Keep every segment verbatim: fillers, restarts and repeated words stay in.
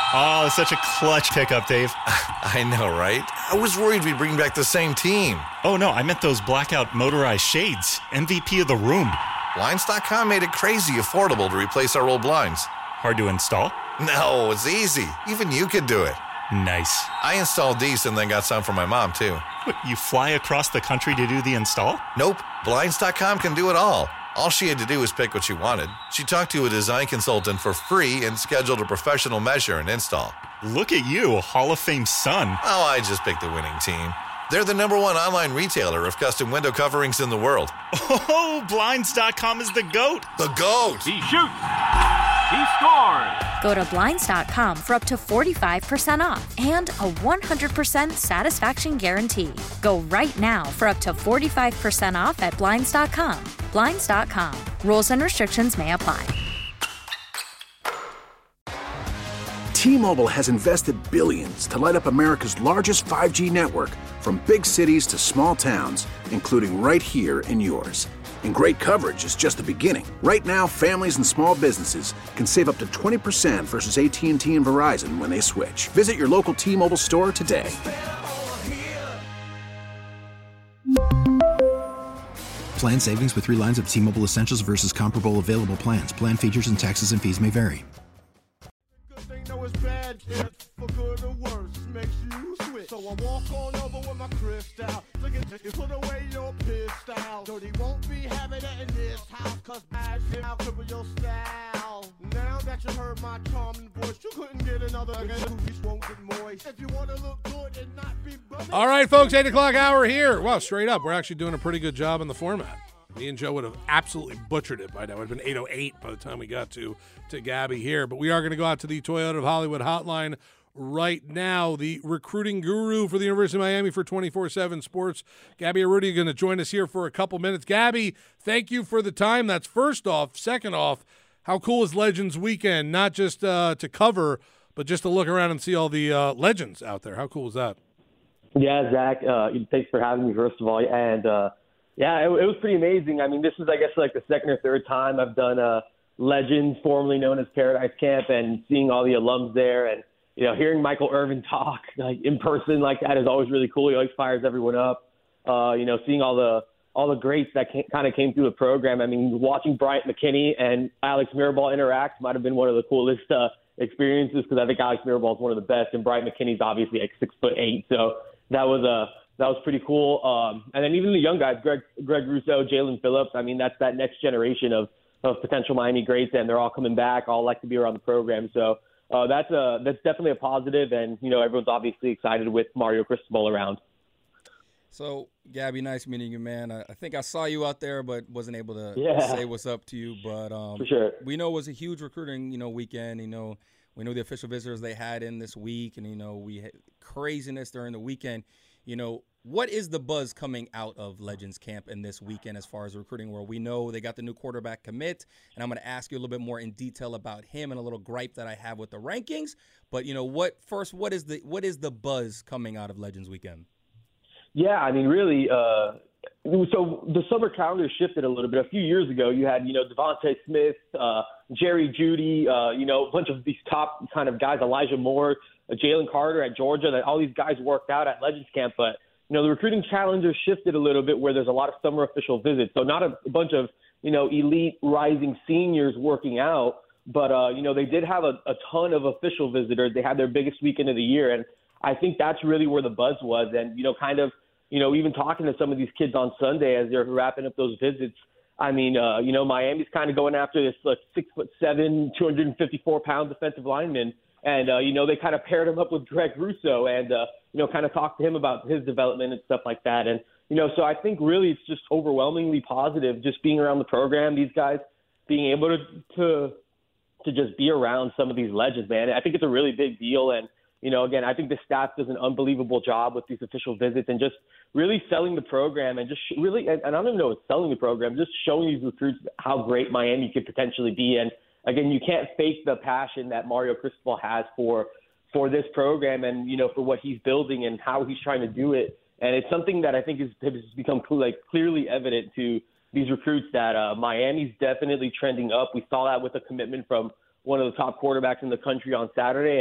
Oh, such a clutch pickup, Dave. I know, right? I was worried we'd bring back the same team. Oh, no, I meant those blackout motorized shades. M V P of the room. Blinds dot com made it crazy affordable to replace our old blinds. Hard to install? No, it's easy. Even you could do it. Nice. I installed these and then got some for my mom, too. What, you fly across the country to do the install? Nope. Blinds dot com can do it all. All she had to do was pick what she wanted. She talked to a design consultant for free and scheduled a professional measure and install. Look at you, a Hall of Fame son. Oh, I just picked the winning team. They're the number one online retailer of custom window coverings in the world. Oh, Blinds dot com is the GOAT. The GOAT! He shoots! He scores! Go to Blinds dot com for up to forty-five percent off and a one hundred percent satisfaction guarantee. Go right now for up to forty-five percent off at Blinds dot com. Blinds dot com. Rules and restrictions may apply. T-Mobile has invested billions to light up America's largest five G network, from big cities to small towns, including right here in yours. And great coverage is just the beginning. Right now, families and small businesses can save up to twenty percent versus A T and T and Verizon when they switch. Visit your local T-Mobile store today. Plan savings with three lines of T-Mobile Essentials versus comparable available plans. Plan features and taxes and fees may vary. So I walk on over with my crystal. Look at you, put away your pistol. Dirty won't be having it in this house, cause I shit out cripple your style. Now that you heard my charming voice, you couldn't get another movies won't get moist. If you wanna look good and not be bumming. All right, folks, eight o'clock hour here. Well, straight up, we're actually doing a pretty good job in the format. Me and Joe would have absolutely butchered it by now. It would have been eight oh eight by the time we got to, to Gabby here. But we are going to go out to the Toyota of Hollywood hotline right now. The recruiting guru for the University of Miami for twenty-four seven Sports, Gabby Arrudi, going to join us here for a couple minutes. Gabby, thank you for the time. That's first off. Second off, how cool is Legends Weekend? Not just uh, to cover, but just to look around and see all the uh, legends out there. How cool is that? Yeah, Zach, uh, thanks for having me, first of all. And, uh, yeah, it, it was pretty amazing. I mean, this is, I guess, like the second or third time I've done uh, Legends, formerly known as Paradise Camp, and seeing all the alums there. And, you know, hearing Michael Irvin talk like in person like that is always really cool. He always fires everyone up. Uh, you know, seeing all the all the greats that kind of came through the program. I mean, watching Bryant McKinney and Alex Mirabal interact might have been one of the coolest uh, experiences, because I think Alex Mirabal is one of the best, and Bryant McKinney's obviously like six foot eight. So that was a that was pretty cool. Um, and then even the young guys, Greg Greg Russo, Jalen Phillips. I mean, that's that next generation of of potential Miami greats, and they're all coming back. All like to be around the program. So uh, that's a that's definitely a positive. And you know, everyone's obviously excited with Mario Cristobal around. So, Gabby, nice meeting you, man. I, I think I saw you out there, but wasn't able to yeah. say what's up to you. But um, For sure. we know it was a huge recruiting, you know, weekend. You know, we know the official visitors they had in this week, and you know, we had craziness during the weekend. You know, what is the buzz coming out of Legends Camp in this weekend as far as the recruiting world? We know they got the new quarterback commit, and I'm going to ask you a little bit more in detail about him and a little gripe that I have with the rankings. But you know, what first? What is the what is the buzz coming out of Legends Weekend? Yeah, I mean, really, uh, so the summer calendar shifted a little bit. A few years ago, you had, you know, Devontae Smith, uh, Jerry Jeudy, uh, you know, a bunch of these top kind of guys, Elijah Moore, uh, Jalen Carter at Georgia, that all these guys worked out at Legends Camp. But, you know, the recruiting calendar shifted a little bit where there's a lot of summer official visits. So not a, a bunch of, you know, elite rising seniors working out, but, uh, you know, they did have a, a ton of official visitors. They had their biggest weekend of the year. And I think that's really where the buzz was. And, you know, kind of, you know, even talking to some of these kids on Sunday as they're wrapping up those visits, I mean, uh, you know, Miami's kind of going after this like six foot seven, two hundred fifty-four pound defensive lineman. And, uh, you know, they kind of paired him up with Greg Russo and, uh, you know, kind of talked to him about his development and stuff like that. And, you know, so I think really it's just overwhelmingly positive just being around the program, these guys being able to, to, to just be around some of these legends, man. I think it's a really big deal. And, you know, again, I think the staff does an unbelievable job with these official visits and just really selling the program and just really, and I don't even know it's selling the program, just showing these recruits how great Miami could potentially be. And again, you can't fake the passion that Mario Cristobal has for, for this program and, you know, for what he's building and how he's trying to do it. And it's something that I think is, has become like clearly evident to these recruits that uh, Miami's definitely trending up. We saw that with a commitment from one of the top quarterbacks in the country on Saturday. And,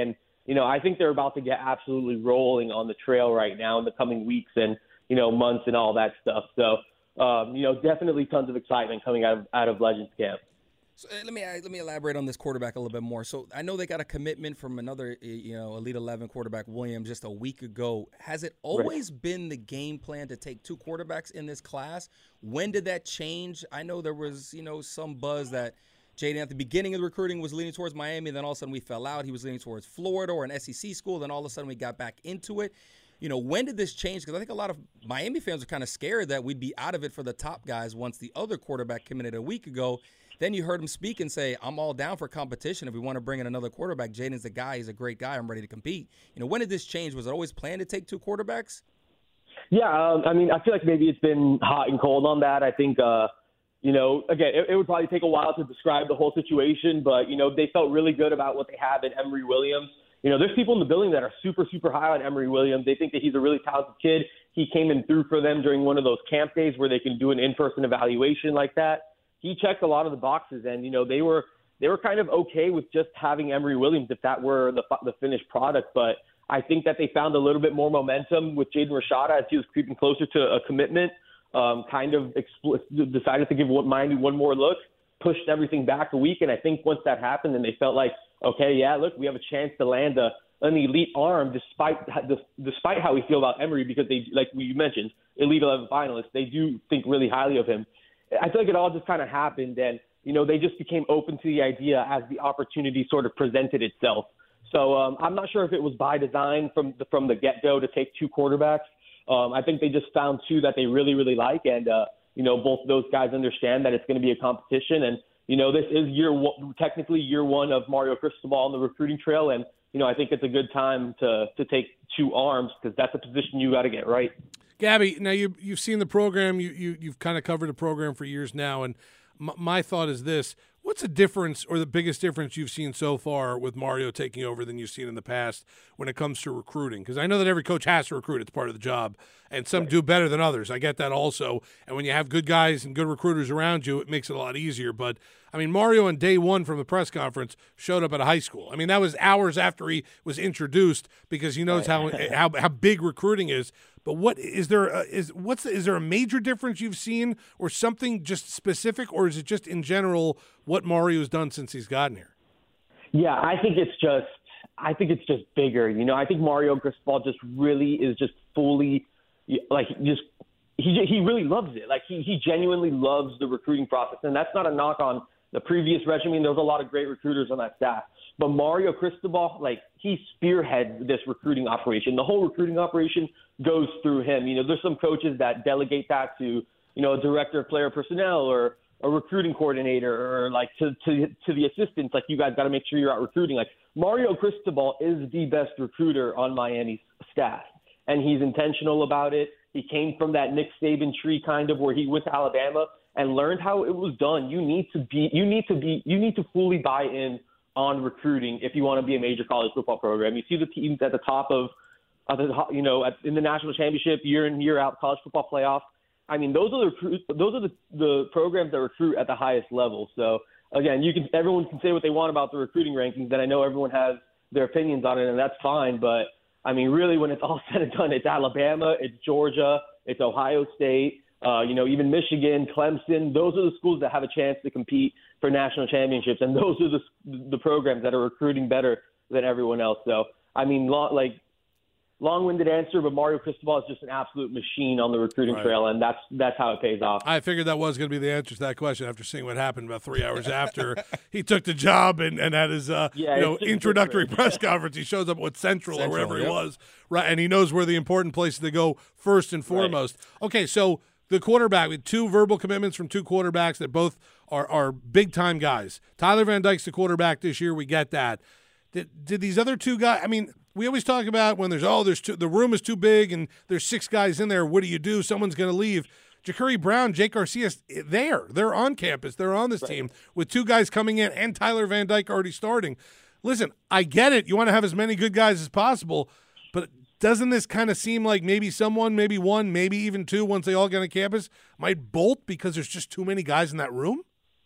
you know, I think they're about to get absolutely rolling on the trail right now in the coming weeks and, you know, months and all that stuff. So, um, you know, definitely tons of excitement coming out of, out of Legends Camp. So uh, let me uh, let me elaborate on this quarterback a little bit more. So I know they got a commitment from another, you know, Elite eleven quarterback, Williams, just a week ago. Has it always right. been the game plan to take two quarterbacks in this class? When did that change? I know there was, you know, some buzz that Jayden at the beginning of the recruiting was leaning towards Miami. Then all of a sudden we fell out. He was leaning towards Florida or an S E C school. Then all of a sudden we got back into it. You know, when did this change? Because I think a lot of Miami fans are kind of scared that we'd be out of it for the top guys once the other quarterback committed a week ago. Then you heard him speak and say, I'm all down for competition. If we want to bring in another quarterback, Jayden's the guy. He's a great guy. I'm ready to compete. You know, when did this change? Was it always planned to take two quarterbacks? Yeah, um, I mean, I feel like maybe it's been hot and cold on that. I think, uh, you know, again, it, it would probably take a while to describe the whole situation, but, you know, they felt really good about what they have in Emory Williams. You know, there's people in the building that are super, super high on Emory Williams. They think that he's a really talented kid. He came in through for them during one of those camp days where they can do an in-person evaluation like that. He checked a lot of the boxes, and, you know, they were they were kind of okay with just having Emory Williams if that were the the finished product. But I think that they found a little bit more momentum with Jaden Rashada as he was creeping closer to a commitment, um, kind of expl- decided to give Miami one more look, pushed everything back a week. And I think once that happened and they felt like, okay, yeah, look, we have a chance to land a, an elite arm despite despite how we feel about Emory because they, like we mentioned, Elite eleven finalists, they do think really highly of him. I feel like it all just kind of happened, and, you know, they just became open to the idea as the opportunity sort of presented itself. So um, I'm not sure if it was by design from the, from the get-go to take two quarterbacks. Um, I think they just found two that they really, really like, and, uh, you know, both of those guys understand that it's going to be a competition. And, you know, this is year one, technically year one of Mario Cristobal on the recruiting trail, and, you know, I think it's a good time to, to take two arms because that's a position you got to get right. Gabby, now you, you've seen the program. You, you, you've kind of covered the program for years now, and m- my thought is this. What's the difference or the biggest difference you've seen so far with Mario taking over than you've seen in the past when it comes to recruiting? Because I know that every coach has to recruit. It's part of the job, and some do better than others. I get that also. And when you have good guys and good recruiters around you, it makes it a lot easier. But, I mean, Mario on day one from the press conference showed up at a high school. I mean, that was hours after he was introduced because he knows how how, how big recruiting is. But what is there a, is what's is there a major difference you've seen or something just specific, or is it just in general what Mario's done since he's gotten here? Yeah, I think it's just I think it's just bigger. You know, I think Mario Cristobal just really is just fully like just he he really loves it. Like he he genuinely loves the recruiting process, and that's not a knock on the previous regimen. There was a lot of great recruiters on that staff. But Mario Cristobal, like, he spearheads this recruiting operation. The whole recruiting operation goes through him. You know, there's some coaches that delegate that to, you know, a director of player personnel or a recruiting coordinator or, like, to to, to the assistants. Like, you guys got to make sure you're out recruiting. Like, Mario Cristobal is the best recruiter on Miami's staff, and he's intentional about it. He came from that Nick Saban tree kind of where he went to Alabama and learned how it was done. You need to be, you need to be, you need to fully buy in on recruiting if you want to be a major college football program. You see the teams at the top of, of the, you know, at, in the national championship year in year out college football playoff. I mean, those are the recruit, those are the, the programs that recruit at the highest level. So again, you can everyone can say what they want about the recruiting rankings, and I know everyone has their opinions on it, and that's fine. But I mean, really, when it's all said and done, it's Alabama, it's Georgia, it's Ohio State. Uh, you know, even Michigan, Clemson, those are the schools that have a chance to compete for national championships, and those are the the programs that are recruiting better than everyone else. So, I mean, long, like long-winded answer, but Mario Cristobal is just an absolute machine on the recruiting right. trail, and that's that's how it pays off. I figured that was going to be the answer to that question after seeing what happened about three hours after he took the job and, and had his uh, yeah, you know introductory press conference. He shows up with Central, Central or wherever yep. he was, right? And he knows where the important places to go first and foremost. Right. Okay, so the quarterback with two verbal commitments from two quarterbacks that both are, are big-time guys. Tyler Van Dyke's the quarterback this year. We get that. Did, did these other two guys – I mean, we always talk about when there's, oh, there's two, the room is too big and there's six guys in there. What do you do? Someone's going to leave. Ja'Curry Brown, Jake Garcia, there. They're on campus. They're on this right. team with two guys coming in and Tyler Van Dyke already starting. Listen, I get it. You want to have as many good guys as possible, but – doesn't this kind of seem like maybe someone, maybe one, maybe even two, once they all get on campus, might bolt because there's just too many guys in that room?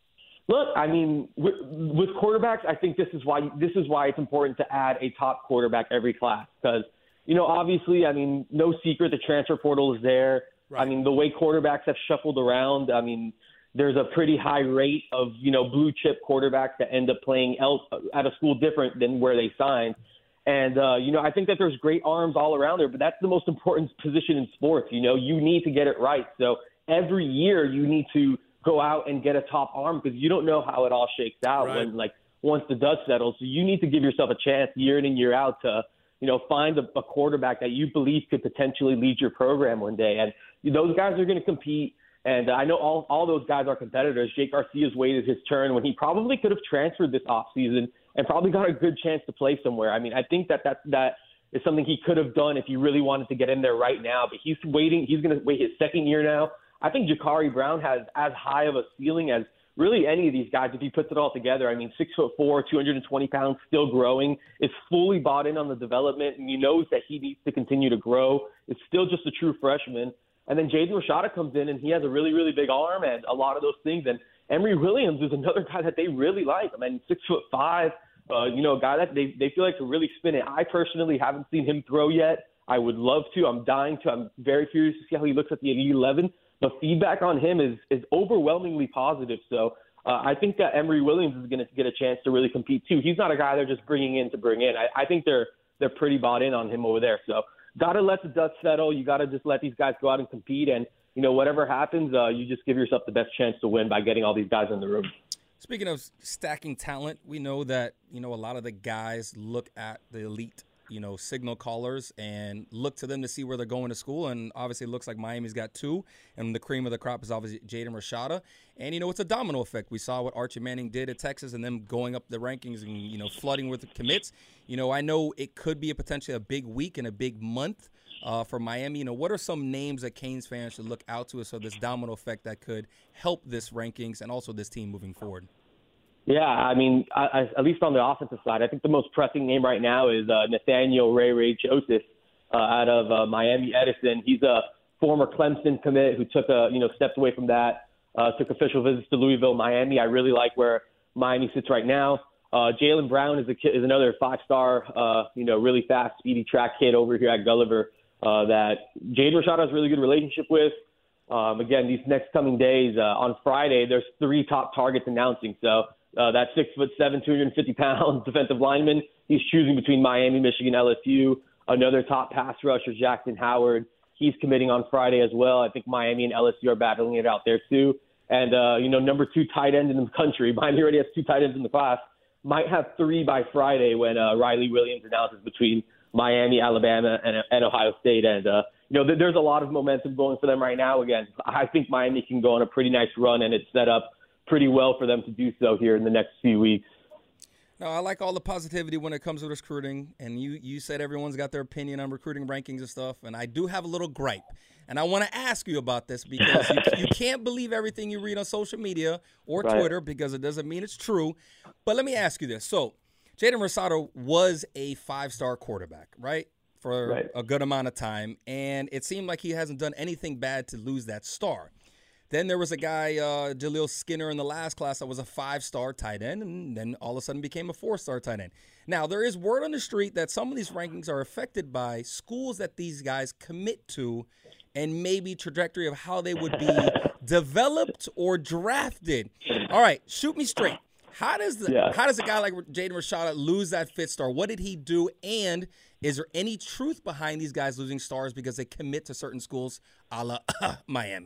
Look, I mean, with, with quarterbacks, I think this is why this is why it's important to add a top quarterback every class because, you know, obviously, I mean, no secret the transfer portal is there. Right. I mean, the way quarterbacks have shuffled around, I mean, there's a pretty high rate of, you know, blue chip quarterbacks that end up playing else at a school different than where they signed. And, uh, you know, I think that there's great arms all around there, but that's the most important position in sports. You know, you need to get it right. So every year you need to go out and get a top arm because you don't know how it all shakes out right. when, like, once the dust settles. So you need to give yourself a chance year in and year out to, you know, find a, a quarterback that you believe could potentially lead your program one day. And those guys are going to compete. And I know all, all those guys are competitors. Jake Garcia's waited his turn when he probably could have transferred this offseason and probably got a good chance to play somewhere. I mean, I think that that, that is something he could have done if he really wanted to get in there right now. But he's waiting. He's going to wait his second year now. I think Ja'Carri Brown has as high of a ceiling as really any of these guys if he puts it all together. I mean, six foot four, two hundred twenty pounds, still growing, is fully bought in on the development, and he knows that he needs to continue to grow. It's still just a true freshman. And then Jaden Rashada comes in, and he has a really, really big arm and a lot of those things. And Emory Williams is another guy that they really like. I mean, six foot five, uh, you know, a guy that they, they feel like could really spin it. I personally haven't seen him throw yet. I would love to. I'm dying to. I'm very curious to see how he looks at the Elite eleven. The feedback on him is is overwhelmingly positive. So uh, I think that Emory Williams is going to get a chance to really compete too. He's not a guy they're just bringing in to bring in. I, I think they're they're pretty bought in on him over there. So got to let the dust settle. You got to just let these guys go out and compete. And, you know, whatever happens, uh, you just give yourself the best chance to win by getting all these guys in the room. Speaking of stacking talent, we know that, you know, a lot of the guys look at the elite, you know, signal callers and look to them to see where they're going to school. And obviously it looks like Miami's got two. And the cream of the crop is obviously Jaden Rashada. And, you know, it's a domino effect. We saw what Archie Manning did at Texas and them going up the rankings and, you know, flooding with the commits. You know, I know it could be a potentially a big week and a big month uh, for Miami. You know, what are some names that Canes fans should look out to so this domino effect that could help this rankings and also this team moving forward? Yeah, I mean, I, I, at least on the offensive side, I think the most pressing name right now is uh, Nathaniel Ray Ray Joseph uh, out of uh, Miami Edison. He's a former Clemson commit who took a, you know, stepped away from that, uh, took official visits to Louisville, Miami. I really like where Miami sits right now. Uh, Jaylen Brown is a kid, is another five-star, uh, you know, really fast, speedy track kid over here at Gulliver uh, that Jaden Rashada has a really good relationship with. Um, again, these next coming days, uh, on Friday, there's three top targets announcing. So uh, that six foot seven, two hundred fifty pound defensive lineman, he's choosing between Miami, Michigan, L S U. Another top pass rusher, Jackson Howard, he's committing on Friday as well. I think Miami and L S U are battling it out there too. And, uh, you know, number two tight end in the country, Miami already has two tight ends in the class, might have three by Friday when uh, Riley Williams announces between Miami, Alabama, and, and Ohio State. And, uh, you know, th- there's a lot of momentum going for them right now. Again, I think Miami can go on a pretty nice run, and it's set up pretty well for them to do so here in the next few weeks. No, I like all the positivity when it comes to recruiting, and you, you said everyone's got their opinion on recruiting rankings and stuff, and I do have a little gripe. And I want to ask you about this because you, you can't believe everything you read on social media or right. Twitter because it doesn't mean it's true. But let me ask you this. So Jaden Rashada was a five-star quarterback, right, for right. a good amount of time, and it seemed like he hasn't done anything bad to lose that star. Then there was a guy, uh, Jaleel Skinner, in the last class that was a five-star tight end, and then all of a sudden became a four-star tight end. Now, there is word on the street that some of these rankings are affected by schools that these guys commit to and maybe trajectory of how they would be developed or drafted. All right, shoot me straight. How does the yeah. how does a guy like Jaden Rashada lose that fifth star? What did he do? And is there any truth behind these guys losing stars because they commit to certain schools a la Miami?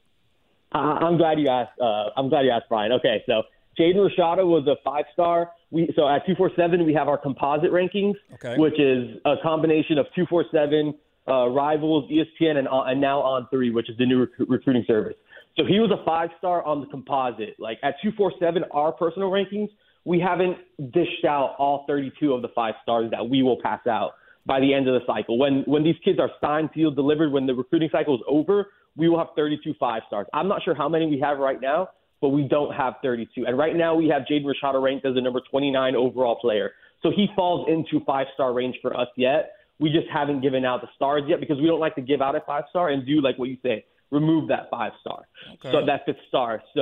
Uh, I'm glad you asked. Uh, I'm glad you asked, Brian. Okay, so Jaden Rashada was a five-star. We so at two forty-seven we have our composite rankings, okay. which is a combination of two forty-seven, uh, Rivals, E S P N, and, uh, and now On three, which is the new rec- recruiting service. So he was a five-star on the composite. Like at two forty-seven, our personal rankings, we haven't dished out all thirty-two of the five stars that we will pass out by the end of the cycle. When when these kids are signed, sealed, delivered, when the recruiting cycle is over, we will have thirty-two five-stars. I'm not sure how many we have right now, but we don't have thirty-two. And right now we have Jaden Rashada ranked as a number twenty-nine overall player. So he falls into five-star range for us yet. We just haven't given out the stars yet because we don't like to give out a five-star and do like what you say, remove that five-star, okay. so that fifth star. So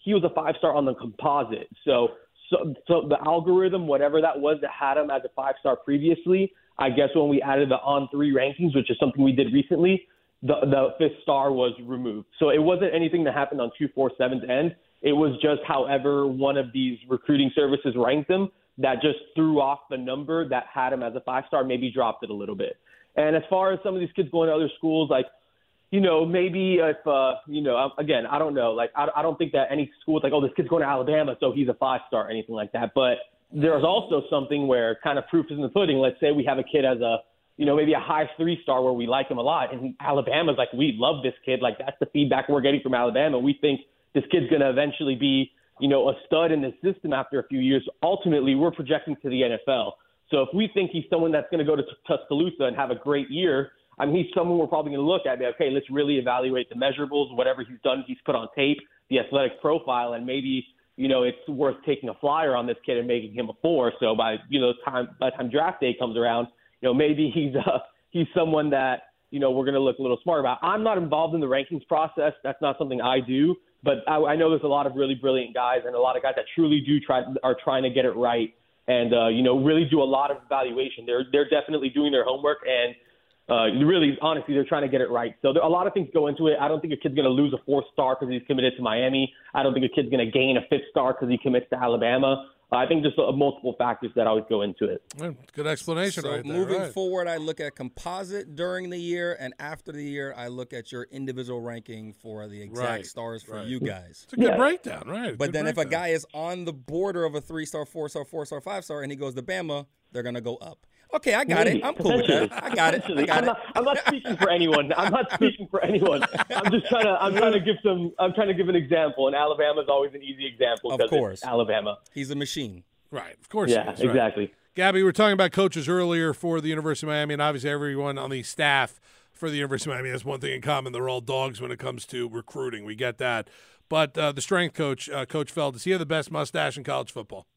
he was a five-star on the composite. So, so, so the algorithm, whatever that was that had him as a five-star previously, I guess when we added the on three rankings, which is something we did recently, the, the fifth star was removed. So it wasn't anything that happened on two forty-seven's end. It was just however one of these recruiting services ranked them that just threw off the number that had him as a five-star, maybe dropped it a little bit. And as far as some of these kids going to other schools, like, you know, maybe if, uh, you know, again, I don't know. Like, I, I don't think that any school is like, oh, this kid's going to Alabama, so he's a five-star or anything like that. But there's also something where kind of proof is in the pudding. Let's say we have a kid as a, you know, maybe a high three-star where we like him a lot. And Alabama's like, we love this kid. Like, that's the feedback we're getting from Alabama. We think this kid's going to eventually be, you know, a stud in the system after a few years. Ultimately, we're projecting to the N F L. So if we think he's someone that's going to go to Tuscaloosa and have a great year, I mean, he's someone we're probably going to look at and be, okay, let's really evaluate the measurables, whatever he's done, he's put on tape, the athletic profile, and maybe, you know, it's worth taking a flyer on this kid and making him a four. So by, you know, time by the time draft day comes around, you know, maybe he's uh, he's someone that, you know, we're going to look a little smart about. I'm not involved in the rankings process. That's not something I do. But I, I know there's a lot of really brilliant guys and a lot of guys that truly do try are trying to get it right and, uh, you know, really do a lot of evaluation. They're they're definitely doing their homework and uh, really, honestly, they're trying to get it right. So there, a lot of things go into it. I don't think a kid's going to lose a fourth star because he's committed to Miami. I don't think a kid's going to gain a fifth star because he commits to Alabama. I think just uh, multiple factors that always go into it. Good explanation so right there. moving right. forward, I look at composite during the year, and after the year, I look at your individual ranking for the exact Right. stars for Right. you guys. It's a good Yeah. breakdown, right? But Good then if a breakdown. guy is on the border of a three-star, four-star, four-star, five-star, and he goes to Bama, they're going to go up. Okay, I got Maybe. it. I'm cool with that. I got it. I got I'm it. not, I'm not speaking for anyone. I'm not speaking for anyone. I'm just trying to. I'm trying to give some. I'm trying to give an example, and Alabama is always an easy example. Of 'cause course. it's Alabama. He's a machine. Right, of course. Yeah, he is, right. exactly. Gabby, we were talking about coaches earlier for the University of Miami, and obviously everyone on the staff for the University of Miami has one thing in common. They're all dogs when it comes to recruiting. We get that. But uh, the strength coach, uh, Coach Feld, does he have the best mustache in college football?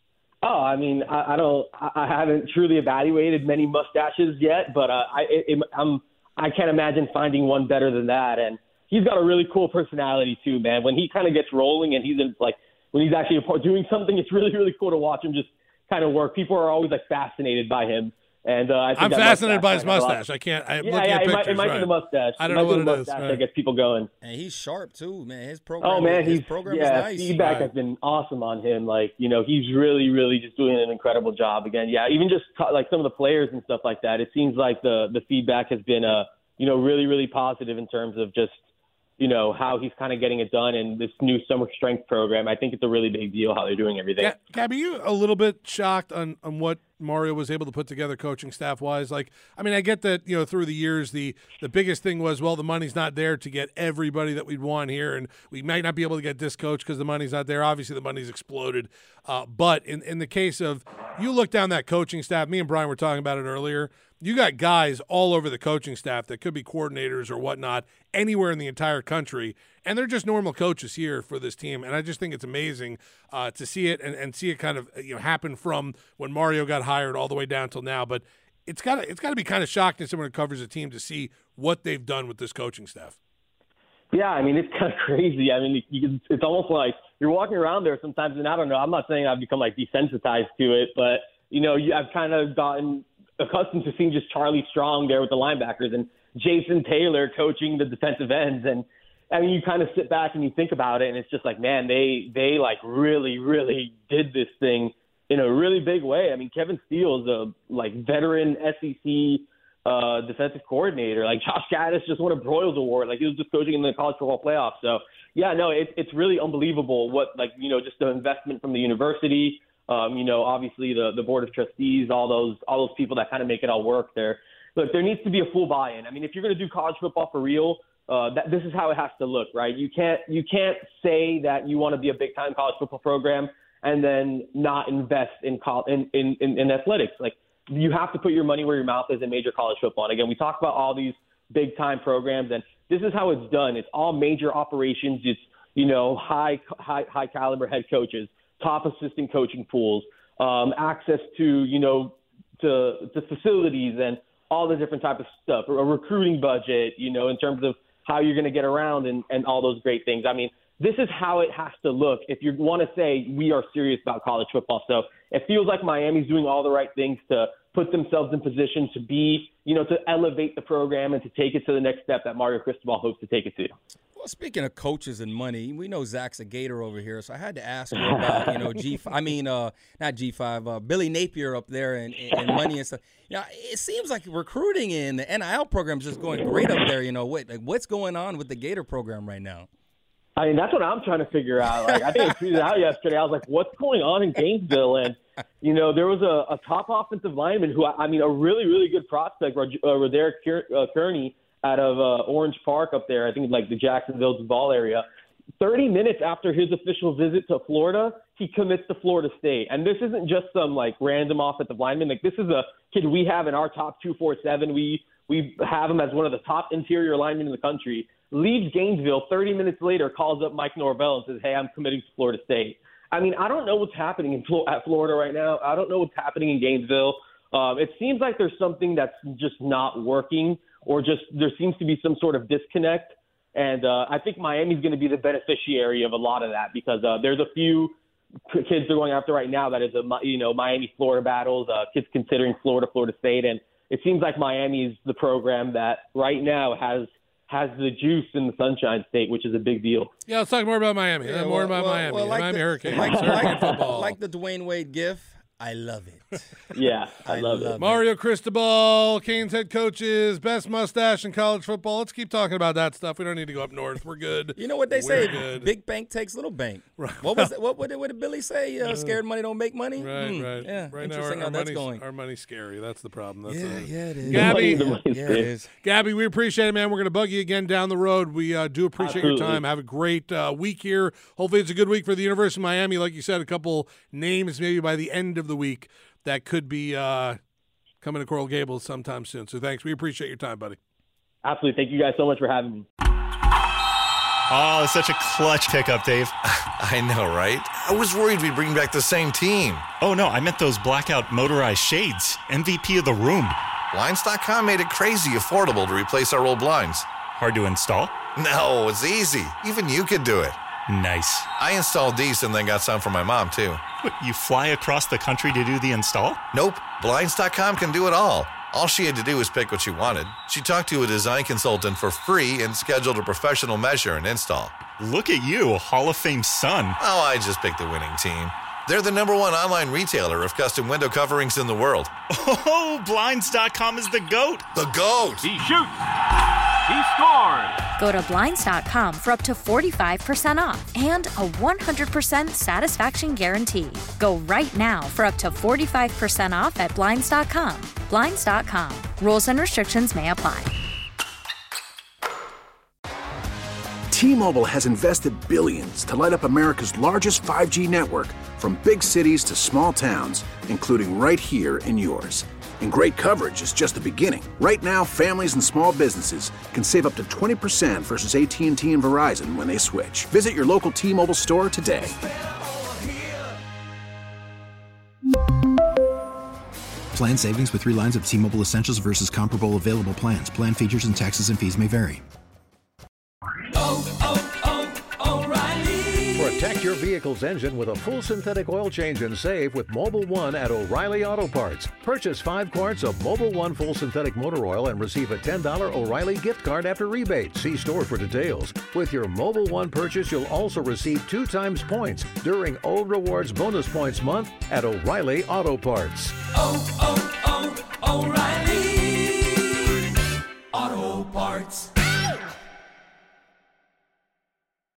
Oh, I mean, I, I don't. I, I haven't truly evaluated many mustaches yet, but uh, I, it, I'm. I can't imagine finding one better than that. And he's got a really cool personality too, man. When he kind of gets rolling and he's in, like when he's actually doing something, it's really really cool to watch him just kind of work. People are always like fascinated by him. And uh, I think I'm that fascinated by his mustache, mustache. I can't. I'm Yeah, looking yeah, at it pictures. might, it might right. be the mustache. I don't it know might what be it the is. mustache Right. that gets people going. And he's sharp, too, man. His program, Oh man, his he's program yeah. is nice. Feedback Right. has been awesome on him. Like you know, he's really, really just doing an incredible job again. Yeah, even just ta- like some of the players and stuff like that. It seems like the the feedback has been uh you know really, really positive in terms of just you know how he's kind of getting it done in this new summer strength program. I think it's a really big deal how they're doing everything. Ga- Gabby, you a little bit shocked on, on what Mario was able to put together coaching staff wise? Like, I mean, I get that, you know, through the years, the, the biggest thing was, well, the money's not there to get everybody that we'd want here. And we might not be able to get this coach because the money's not there. Obviously the money's exploded. Uh, but in, in the case of, you look down that coaching staff, me and Brian were talking about it earlier. You got guys all over the coaching staff that could be coordinators or whatnot anywhere in the entire country, and they're just normal coaches here for this team. And I just think it's amazing uh, to see it and, and see it kind of you know happen from when Mario got hired all the way down till now. But it's got it's got to be kind of shocking to someone who covers a team to see what they've done with this coaching staff. Yeah, I mean, it's kind of crazy. I mean, you can, it's almost like you're walking around there sometimes, and I don't know, I'm not saying I've become, like, desensitized to it, but, you know, you, I've kind of gotten accustomed to seeing just Charlie Strong there with the linebackers and Jason Taylor coaching the defensive ends. And, I mean, you kind of sit back and you think about it, and it's just like, man, they, they like, really, really did this thing in a really big way. I mean, Kevin Steele is a, like, veteran S E C uh, defensive coordinator. Like, Josh Gaddis just won a Broyles Award. Like, he was just coaching in the college football playoffs. So, yeah, no, it, it's really unbelievable what, like, you know, just the investment from the university, um, you know, obviously the, the board of trustees, all those all those people that kind of make it all work there. Look, there needs to be a full buy-in. I mean, if you're going to do college football for real, uh, that, this is how it has to look, right? You can't you can't say that you want to be a big-time college football program and then not invest in, col- in, in, in, in athletics. Like, you have to put your money where your mouth is in major college football. And again, we talk about all these big-time programs, and this is how it's done. It's all major operations. It's, you know, high, high, high caliber head coaches, top assistant coaching pools, um, access to, you know, to, to facilities and all the different type of stuff, a recruiting budget, you know, in terms of how you're going to get around and, and all those great things. I mean, this is how it has to look if you want to say we are serious about college football. So it feels like Miami's doing all the right things to put themselves in position to be, you know, to elevate the program and to take it to the next step that Mario Cristobal hopes to take it to. Well, speaking of coaches and money, we know Zach's a Gator over here, so I had to ask him about, you know, G five. I mean, uh, not G five, uh, Billy Napier up there and, and money and stuff. You know, it seems like recruiting in the N I L program is just going great up there. You know, what like, what's going on with the Gator program right now? I mean, that's what I'm trying to figure out. Like, I think I tweeted out yesterday. I was like, what's going on in Gainesville? And, you know, there was a, a top offensive lineman who, I mean, a really, really good prospect, uh, Roderick Kearney out of uh, Orange Park up there. I think like the Jacksonville Duval area. thirty minutes after his official visit to Florida, he commits to Florida State. And this isn't just some, like, random offensive lineman. Like, this is a kid we have in our top two forty-seven. We, we have him as one of the top interior linemen in the country. Leaves Gainesville, thirty minutes later, calls up Mike Norvell and says, hey, I'm committing to Florida State. I mean, I don't know what's happening in at Florida right now. I don't know what's happening in Gainesville. Um, it seems like there's something that's just not working, or just there seems to be some sort of disconnect. And uh, I think Miami's going to be the beneficiary of a lot of that, because uh, there's a few kids they're going after right now that is a, you know, Miami-Florida battles, uh, kids considering Florida, Florida State. And it seems like Miami is the program that right now has – has the juice in the Sunshine State, which is a big deal. Yeah, let's talk more about Miami. Yeah, more well, about well, Miami. Well, like Miami the, Hurricanes. Like, Hurricane like, football. Like the Dwayne Wade gif, I love it. Yeah, I, I love, love it. it. Mario Cristobal, Canes head coaches, best mustache in college football. Let's keep talking about that stuff. We don't need to go up north. We're good. You know what they We're say? good. Big bank takes little bank. Right. What was that, what, what, did, what did Billy say? Uh, scared money don't make money? Right, Hmm, right. Yeah, right now, interesting our, how our that's money's, going. Our money's scary. That's the problem. That's yeah, a, yeah, it is. Gabby, The money's yeah, scary. it is. Gabby, we appreciate it, man. We're going to bug you again down the road. We uh, do appreciate Absolutely. your time. Have a great uh, week here. Hopefully it's a good week for the University of Miami. Like you said, a couple names maybe by the end of the week that could be uh, coming to Coral Gables sometime soon. So thanks. We appreciate your time, buddy. Absolutely. Thank you guys so much for having me. Oh, such a clutch pickup, Dave. I know, right? I was worried we'd bring back the same team. Oh, no, I meant those blackout motorized shades. M V P of the room. Blinds dot com made it crazy affordable to replace our old blinds. Hard to install? No, it's easy. Even you could do it. Nice. I installed these and then got some for my mom, too. What, you fly across the country to do the install? Nope. Blinds dot com can do it all. All she had to do was pick what she wanted. She talked to a design consultant for free and scheduled a professional measure and install. Look at you, Hall of Fame son. Oh, I just picked the winning team. They're the number one online retailer of custom window coverings in the world. Oh, Blinds dot com is the GOAT. The GOAT! He shoots. He scores. Go to Blinds dot com for up to forty-five percent off and a one hundred percent satisfaction guarantee. Go right now for up to forty-five percent off at Blinds dot com. Blinds dot com. Rules and restrictions may apply. T-Mobile has invested billions to light up America's largest five G network, from big cities to small towns, including right here in yours. And great coverage is just the beginning. Right now, families and small businesses can save up to twenty percent versus A T and T and Verizon when they switch. Visit your local T-Mobile store today. Plan savings with three lines of T-Mobile Essentials versus comparable available plans. Plan features and taxes and fees may vary. Protect your vehicle's engine with a full synthetic oil change and save with Mobil one at O'Reilly Auto Parts. Purchase five quarts of Mobil one full synthetic motor oil and receive a ten dollars O'Reilly gift card after rebate. See store for details. With your Mobil one purchase, you'll also receive two times points during O Rewards Bonus Points Month at O'Reilly Auto Parts. Oh, oh, oh, O'Reilly Auto Parts.